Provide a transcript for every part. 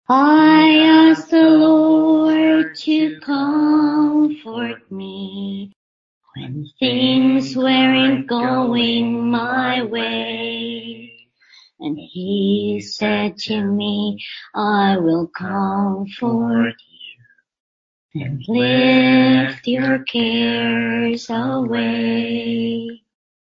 I ask the Lord to comfort me when things weren't going my way. And He said to me, I will comfort you and lift your cares away.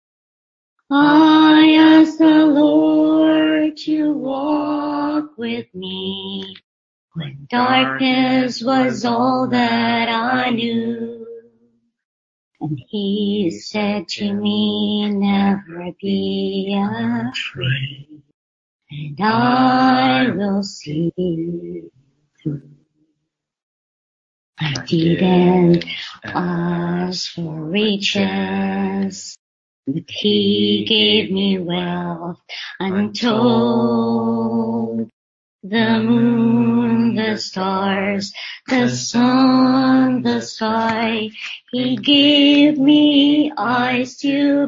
I ask the Lord to walk with me when darkness was all that I knew. And He said to me, never be afraid, and I will see you through. I didn't ask for riches, but He gave me wealth untold. The moon, the stars, the sun, the sky, He gave me eyes to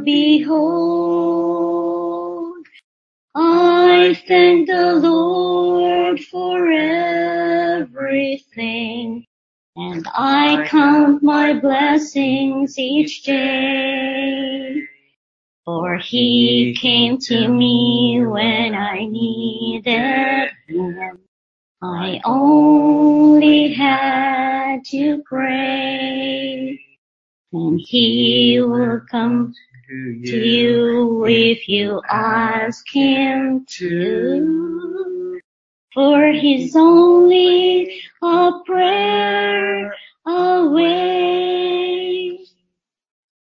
behold. I thank the Lord for everything, and I count my blessings each day. For He came to me when I needed Him. I only had to pray, and He will come to you if you ask Him to. For He's only a prayer away.